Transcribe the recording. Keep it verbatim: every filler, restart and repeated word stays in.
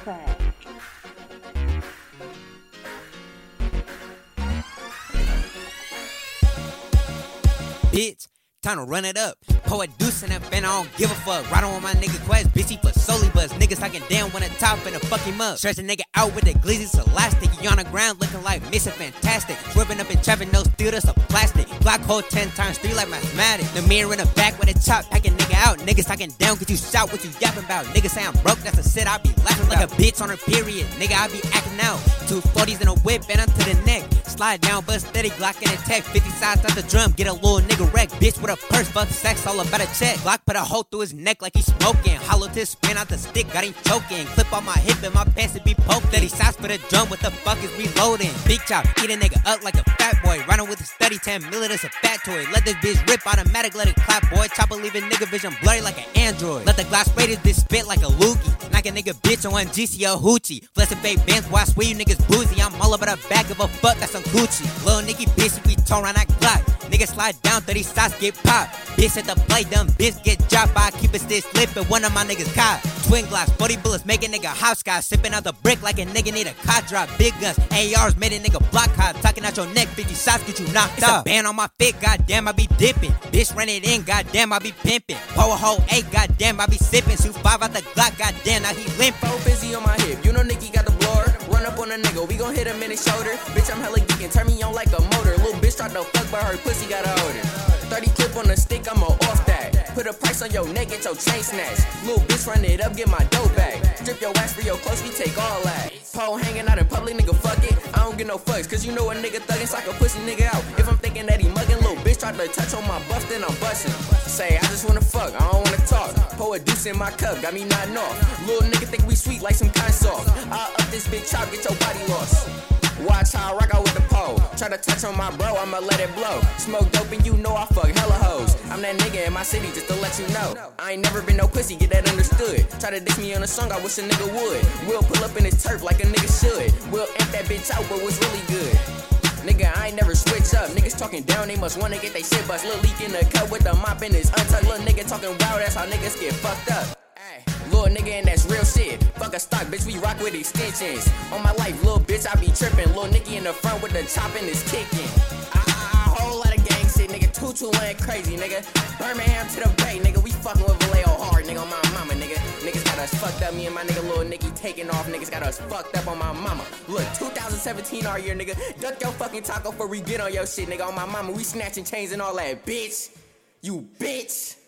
track. Bitch, time to run it up. Poet Deuce and that fan, I don't give a fuck. Riding with my nigga Quest, bitch, he for solely buzz. Niggas talking down when the top and the fuck him up. Stretch a nigga out with the glizzy elastic. He on the ground looking like Mister Fantastic. Swerving up in traffic, no steel, that's a plastic. Glock hold ten times three like mathematics. The mirror in the back with a chop, packing nigga out. Niggas talking down cause you shout what you yapping about. Niggas say I'm broke, that's a shit I be laughing like a bitch on her period. Nigga, I be acting out. Two forties in a whip and onto the neck. Slide down, but steady, Glock in attack. fifty sides out the drum, get a little nigga wreck. Bitch with a purse, fuck sex, all about a check. Glock put a hole through his neck like he smoking. Hollow to spin out the stick, got him choking. Clip on my hip and my pants to be poked. thirty sides for the drum, what the fuck is reloading? Big chop, eat a nigga up like a fat boy. Riding with a steady ten million, it's a fat toy. Let this bitch rip automatic, let it clap, boy. Chopper leaving nigga vision blurry like an android. Let the glass spray this bitch spit like a loogie. Knock a nigga bitch on one G C L hoochie. Flexing fake bands, boy, I swear you niggas boozy. I'm all about a bag of a fuck, that's some Gucci. Lil' Nicky bitch, we turn around that Glock. Nigga slide down, thirty shots get popped. Bitch at the play, dumb bitch get dropped. I keep it still slip and one of my niggas caught. Twin glass, forty bullets, make a nigga hopscotch. Sipping out the brick like a nigga need a cot drop. Big guns, A Rs made a nigga block hot. Talking out your neck, fifty shots get you knocked off. It's a band on my fit, goddamn I be dipping. Bitch run it in, goddamn I be pimping. Pour a whole eight, goddamn I be sipping. Shoot five out the Glock, goddamn now he limping. Four busy on my hip, you know Nicky got the blower. Run up on a nigga, we gon' hit him in his shoulder. Bitch I'm hella geekin', turn me on like a motor. Little bitch tried to fuck but her pussy got a odor. thirty clip on the stick, I'm a off that. Put a price on your neck, get your chain snatched. Little bitch run it up, get my dough back. Strip your ass for your clothes, we take all that. Pole hanging out in public, nigga, fuck it. I don't get no fucks, cause you know a nigga thuggin', so I can push a nigga out. If I'm thinking that he muggin', little bitch try to touch on my buff, then I'm bustin'. Say, I just wanna fuck, I don't wanna talk. Pour a deuce in my cup, got me nodding off. Little nigga think we sweet like some kind sauce. I'll up this big chop, get your body lost. Watch how I rock out with the pole. Try to touch on my bro, I'ma let it blow. Smoke dope and you know I fuck hella hoes. I'm that nigga in my city just to let you know. I ain't never been no pussy, get that understood. Try to diss me on a song, I wish a nigga would. We'll pull up in his turf like a nigga should. We'll amp that bitch out, but what's really good? Nigga, I ain't never switch up. Niggas talking down, they must wanna get they shit bust. Lil' leak in the cup with the mop in his untucked. Lil' nigga talking wild, that's how niggas get fucked up. Lil' nigga and that's real shit. Fuck a stock, bitch, we rock with extensions. On my life, lil' bitch, I be trippin'. Lil' Nicky in the front with the chopping is kicking. Ah, a whole lot of gang shit, nigga. Tutu went crazy, nigga. Birmingham to the Bay, nigga. We fucking with Vallejo hard, nigga, on my mama, nigga. Niggas got us fucked up, me and my nigga Lil' Nicky taking off. Niggas got us fucked up on my mama. Look, two thousand seventeen our year, nigga. Duck your fucking taco before we get on your shit, nigga. On my mama, we snatching chains and all that, bitch. You bitch.